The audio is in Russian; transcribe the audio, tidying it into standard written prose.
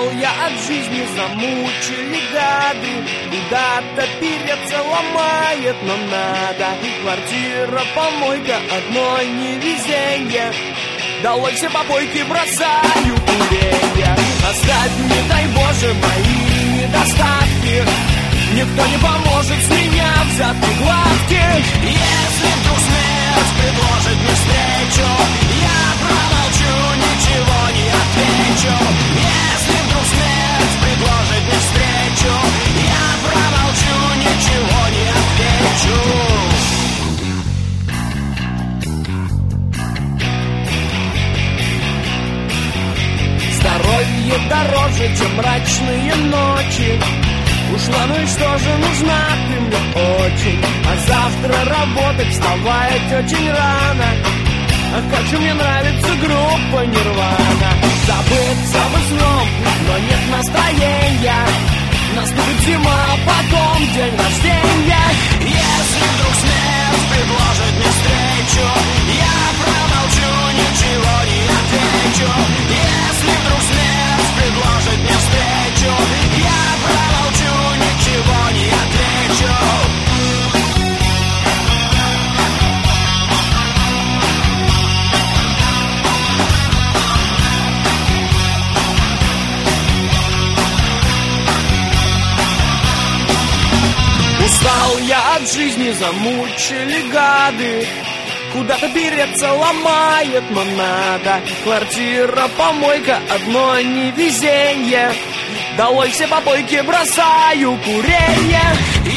Устал я от жизни, замучили гады. Куда-то переться ломает, но надо. Квартира, помойка, одно невезенье. Долой все попойки, бросаю куренье. Оставь, не дай Боже, мои недостатки. Никто не поможет, с меня взятки гладки. Если вдруг смерть предложит мне встречу, я промолчу, ничего не отвечу. Если вдруг смерть предложит мне встречу, я промолчу, ничего не отвечу. Здоровье дороже, чем мрачные ночи. Ушла, ну и что же, нужна ты мне очень. А завтра работать, вставать очень рано. А как же мне нравится группа Нирвана. Забыться бы сном, но нет настроения. Наступит зима, а потом день рождения. Если вдруг смерть предложит мне встречу, я промолчу, ничего не отвечу. Если вдруг смерть предложит мне встречу, я промолчу, ничего не отвечу. Устал я от жизни, замучили гады. Куда-то переться ломает, но надо. Квартира, помойка, одно невезенье. Долой все попойки, бросаю куренье.